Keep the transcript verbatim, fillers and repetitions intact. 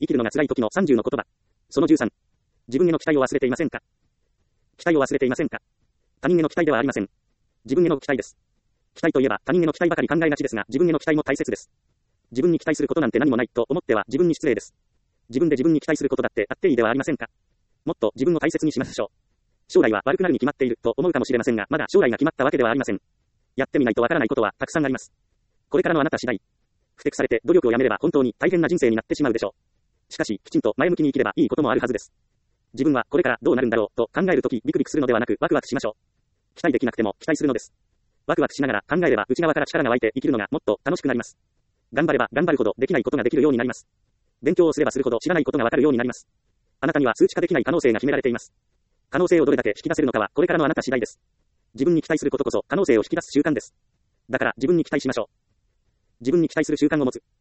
生きるのが辛い時のさんじゅうの言葉。そのじゅうさん。自分への期待を忘れていませんか？期待を忘れていませんか？他人への期待ではありません。自分への期待です。期待といえば他人への期待ばかり考えがちですが、自分への期待も大切です。自分に期待することなんて何もないと思っては自分に失礼です。自分で自分に期待することだってあっていいではありませんか？もっと自分を大切にしましょう。将来は悪くなるに決まっていると思うかもしれませんが、まだ将来が決まったわけではありません。やってみないとわからないことはたくさんあります。これからのあなた次第。ふてくされて努力をやめれば本当に大変な人生になってしまうでしょう。しかし、きちんと前向きに生きればいいこともあるはずです。自分はこれからどうなるんだろうと考えるときビクビクするのではなくワクワクしましょう。期待できなくても期待するのです。ワクワクしながら考えれば内側から力が湧いて生きるのがもっと楽しくなります。頑張れば頑張るほどできないことができるようになります。勉強をすればするほど知らないことがわかるようになります。あなたには数値化できない可能性が秘められています。可能性をどれだけ引き出せるのかはこれからのあなた次第です。自分に期待することこそ可能性を引き出す習慣です。だから自分に期待しましょう。自分に期待する習慣を持つ。